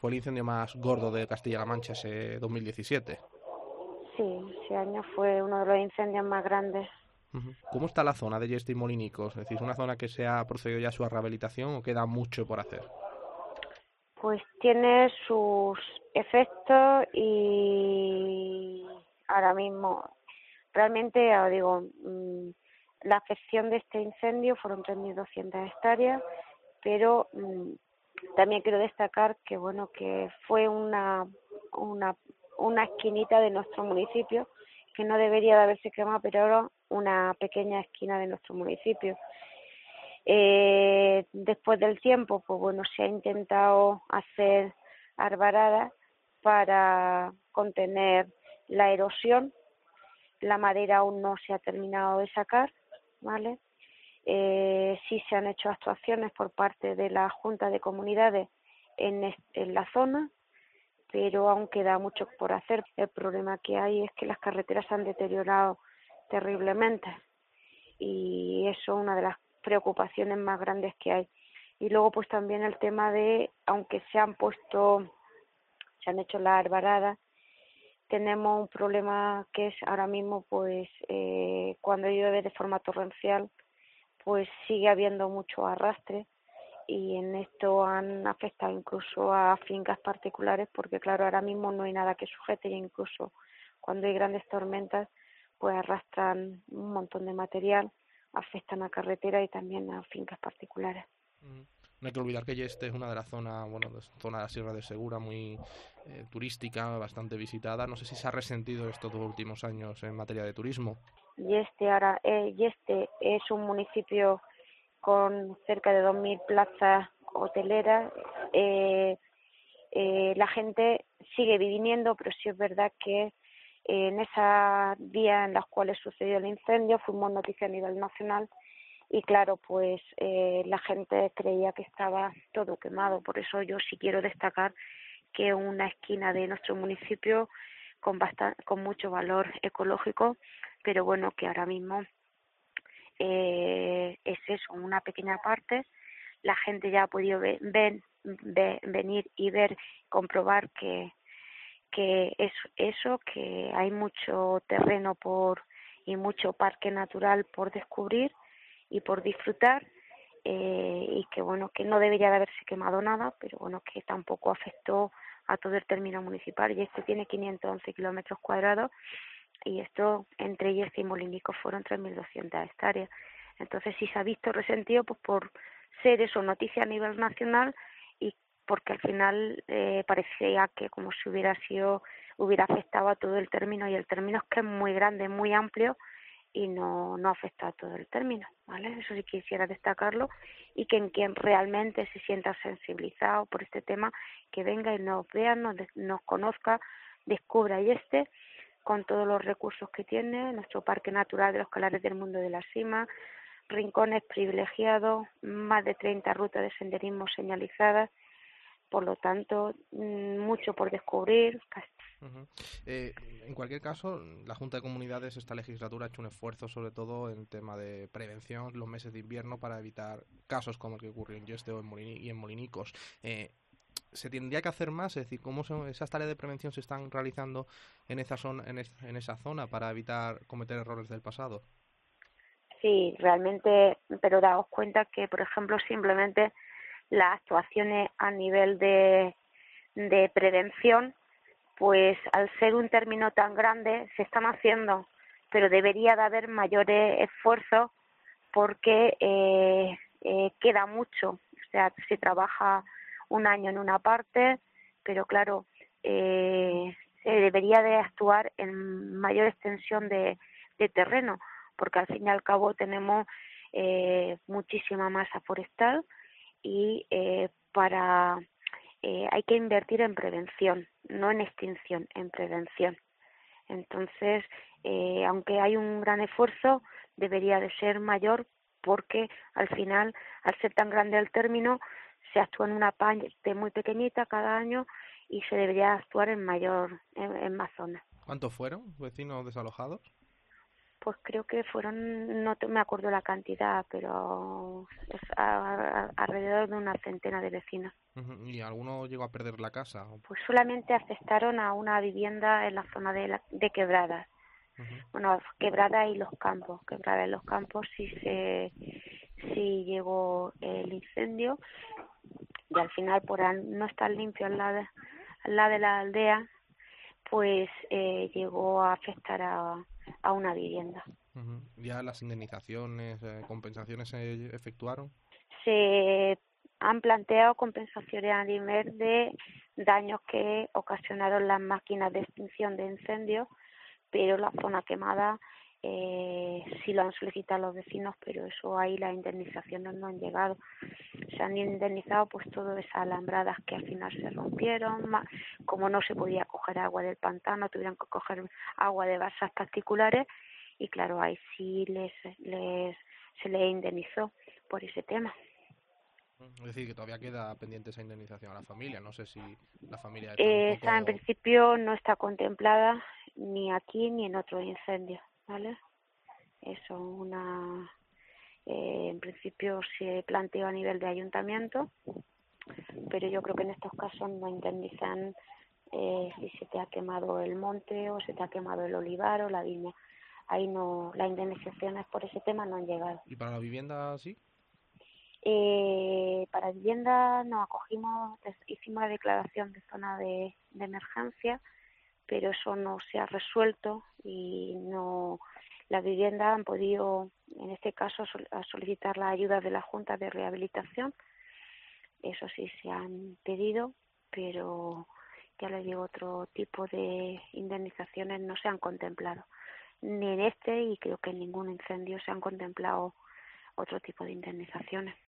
Fue el incendio más gordo de Castilla-La Mancha ese 2017. Sí, ese año fue uno de los incendios más grandes. Ujú. ¿Cómo está la zona de Yeste y Molinicos? Es decir, ¿es una zona que se ha procedido ya a su rehabilitación o queda mucho por hacer? Pues tiene sus efectos y ahora mismo, realmente, ya os digo, la afección de este incendio fueron 3.200 hectáreas, pero también quiero destacar que bueno que fue una una esquinita de nuestro municipio que no debería de haberse quemado, pero era una pequeña esquina de nuestro municipio. Después del tiempo, pues bueno, se ha intentado hacer arbaradas para contener la erosión. La madera aún no se ha terminado de sacar, ¿vale? Sí se han hecho actuaciones por parte de la Junta de Comunidades en la zona, pero aún queda mucho por hacer. El problema que hay es que las carreteras se han deteriorado terriblemente y eso es una de las preocupaciones más grandes que hay. Y luego pues también el tema de, aunque se han hecho las arbaradas, tenemos un problema que es ahora mismo pues cuando llueve de forma torrencial pues sigue habiendo mucho arrastre y en esto han afectado incluso a fincas particulares porque claro ahora mismo no hay nada que sujete y incluso cuando hay grandes tormentas pues arrastran un montón de material, afectan a carretera y también a fincas particulares. Mm. No hay que olvidar que Yeste es una de las zonas, bueno, zona de la Sierra de Segura, muy turística, bastante visitada. No sé si se ha resentido estos 2 últimos años en materia de turismo. Y este es un municipio con cerca de 2.000 plazas hoteleras. La gente sigue viniendo, pero sí es verdad que en esos días en los cuales sucedió el incendio fuimos noticia a nivel nacional y claro, pues la gente creía que estaba todo quemado. Por eso yo sí quiero destacar que una esquina de nuestro municipio con mucho valor ecológico, pero bueno, que ahora mismo es eso, una pequeña parte. La gente ya ha podido venir y ver, comprobar que es eso, que hay mucho terreno y mucho parque natural por descubrir y por disfrutar, y que bueno, que no debería de haberse quemado nada, pero bueno, que tampoco afectó a todo el término municipal y este tiene 511 kilómetros cuadrados y esto entre Yeste y Molinicos fueron 3.200 hectáreas. Entonces sí se ha visto resentido pues por ser eso noticia a nivel nacional y porque al final parecía que como si hubiera afectado a todo el término y el término es que es muy grande, muy amplio y no afecta a todo el término, ¿vale? Eso sí quisiera destacarlo y que en quien realmente se sienta sensibilizado por este tema, que venga y nos vea, nos conozca, descubra y con todos los recursos que tiene, nuestro Parque Natural de los Calares del Mundo de la Sima, rincones privilegiados, más de 30 rutas de senderismo señalizadas, por lo tanto, mucho por descubrir. Uh-huh. En cualquier caso, la Junta de Comunidades esta legislatura ha hecho un esfuerzo sobre todo en el tema de prevención los meses de invierno para evitar casos como el que ocurrió en Yeste o y en Molinicos. ¿Se tendría que hacer más? Es decir, ¿cómo esas tareas de prevención se están realizando en esa zona, en esa zona para evitar cometer errores del pasado? Sí, realmente, pero daos cuenta que, por ejemplo, simplemente las actuaciones a nivel de prevención, pues al ser un término tan grande se están haciendo, pero debería de haber mayores esfuerzos porque queda mucho. O sea, se trabaja un año en una parte, pero claro, se debería de actuar en mayor extensión de terreno, porque al fin y al cabo tenemos muchísima masa forestal y hay que invertir en prevención, no en extinción, en prevención. Entonces, aunque hay un gran esfuerzo, debería de ser mayor porque al final, al ser tan grande el término, se actúa en una parte muy pequeñita cada año y se debería actuar en más zonas. ¿Cuántos fueron vecinos desalojados? Pues creo que fueron, no me acuerdo la cantidad, pero es alrededor de una centena de vecinos. Ujú. ¿Y alguno llegó a perder la casa? Pues solamente afectaron a una vivienda en la zona de Quebradas. Ujú. Bueno, Quebradas y Los Campos. Quebradas y Los Campos sí llegó el incendio, y al final, por no estar limpio al lado de la aldea, pues llegó a afectar a una vivienda. Ujú. ¿Ya las indemnizaciones, compensaciones se efectuaron? Se han planteado compensaciones a nivel de daños que ocasionaron las máquinas de extinción de incendios, pero la zona quemada sí lo han solicitado los vecinos, pero eso ahí las indemnizaciones no han llegado. Se han indemnizado pues todas esas alambradas que al final se rompieron, como no se podía coger agua del pantano, tuvieron que coger agua de balsas particulares, y claro, ahí sí se les indemnizó por ese tema. Es decir, que todavía queda pendiente esa indemnización a la familia. No sé si la familia está un Esa en poco... principio no está contemplada ni aquí ni en otros incendios, ¿vale? Eso en principio se planteó a nivel de ayuntamiento, pero yo creo que en estos casos no indemnizan si se te ha quemado el monte o se te ha quemado el olivar o la viña. Ahí no, las indemnizaciones por ese tema no han llegado. ¿Y para la vivienda sí? Para vivienda nos acogimos, hicimos la declaración de zona de emergencia, pero eso no se ha resuelto y no, las viviendas han podido, en este caso, solicitar las ayudas de la Junta de Rehabilitación. Eso sí se han pedido, pero ya les digo, otro tipo de indemnizaciones no se han contemplado, ni en este, y creo que en ningún incendio se han contemplado otro tipo de indemnizaciones.